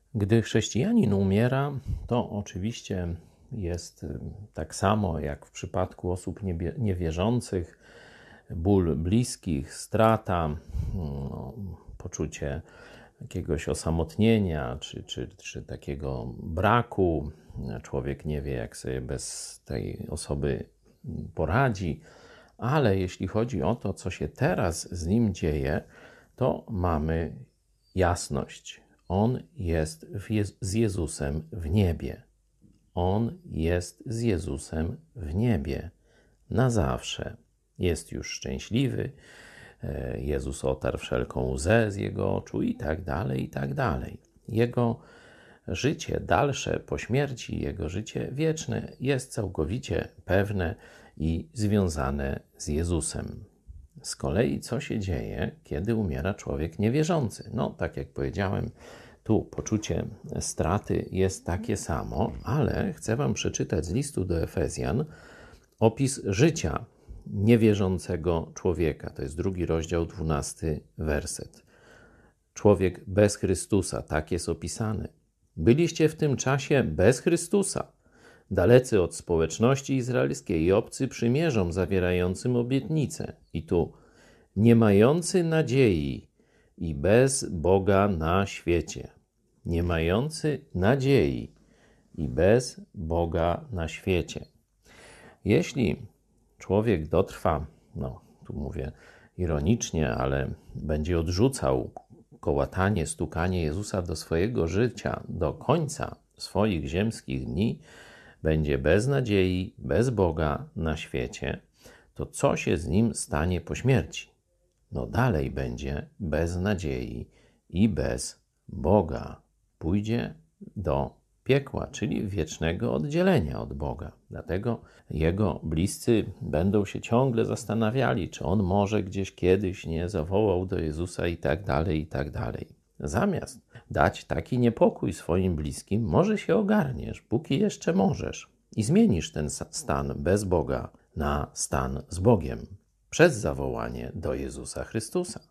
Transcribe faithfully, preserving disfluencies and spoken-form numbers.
Gdy chrześcijanin umiera, to oczywiście jest tak samo jak w przypadku osób niewierzących, ból bliskich, strata, no, poczucie jakiegoś osamotnienia czy, czy, czy takiego braku. Człowiek nie wie, jak sobie bez tej osoby poradzi, ale jeśli chodzi o to, co się teraz z nim dzieje, to mamy jasność. On jest Jez- z Jezusem w niebie. On jest z Jezusem w niebie na zawsze. Jest już szczęśliwy. Jezus otarł wszelką łzę z jego oczu i tak dalej, i tak dalej. Jego życie dalsze po śmierci, jego życie wieczne jest całkowicie pewne i związane z Jezusem. Z kolei co się dzieje, kiedy umiera człowiek niewierzący? No, tak jak powiedziałem, tu poczucie straty jest takie samo, ale chcę wam przeczytać z listu do Efezjan opis życia niewierzącego człowieka. To jest drugi rozdział, dwunasty werset. Człowiek bez Chrystusa, tak jest opisany. Byliście w tym czasie bez Chrystusa, dalecy od społeczności izraelskiej i obcy przymierzom zawierającym obietnice. I tu nie mający nadziei i bez Boga na świecie. Nie mający nadziei i bez Boga na świecie. Jeśli człowiek dotrwa, no tu mówię ironicznie, ale będzie odrzucał kołatanie, stukanie Jezusa do swojego życia, do końca swoich ziemskich dni, będzie bez nadziei, bez Boga na świecie, to co się z nim stanie po śmierci? No dalej będzie bez nadziei i bez Boga. Pójdzie do piekła, czyli wiecznego oddzielenia od Boga. Dlatego jego bliscy będą się ciągle zastanawiali, czy on może gdzieś kiedyś nie zawołał do Jezusa i tak dalej, i tak dalej. Zamiast dać taki niepokój swoim bliskim, może się ogarniesz, póki jeszcze możesz i zmienisz ten stan bez Boga na stan z Bogiem przez zawołanie do Jezusa Chrystusa.